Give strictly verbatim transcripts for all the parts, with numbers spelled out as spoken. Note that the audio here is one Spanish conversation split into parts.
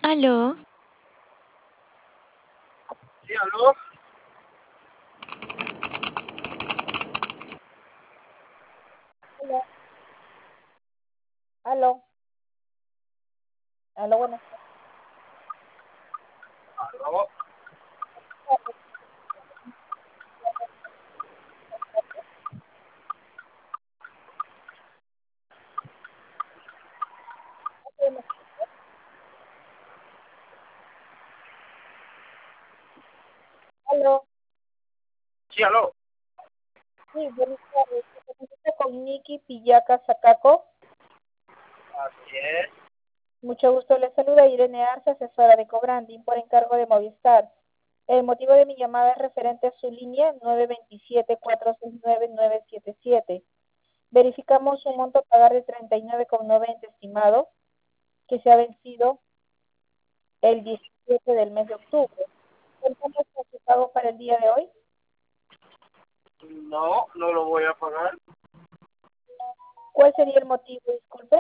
Aló, Sí, aló. Aló, aló, aló, buenas Aló. tardes. Aló, Sí, aló. sí, buenas tardes. Se comunica con Nikki Pillaca Sacaco. Así es. Mucho gusto, le saluda Irene Arce, asesora de Cobranding por encargo de Movistar. El motivo de mi llamada es referente a su línea nueve dos siete, cuatro seis nueve, nueve siete siete. Verificamos un monto a pagar de treinta y nueve con noventa estimado, que se ha vencido el diecisiete del mes de octubre. ¿Cuánto es su pago para el día de hoy? No, no lo voy a pagar ¿Cuál sería el motivo? Disculpe.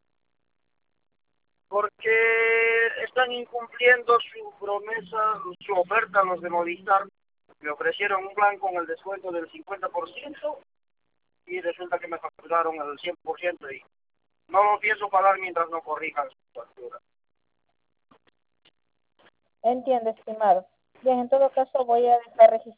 porque están incumpliendo su promesa, su oferta los de Movistar. Me ofrecieron un plan con el descuento del cincuenta por ciento y resulta que me facturaron el cien por ciento y no lo pienso pagar mientras no corrijan su factura. Entiendo, estimado. Bien, en todo caso voy a dejar registrado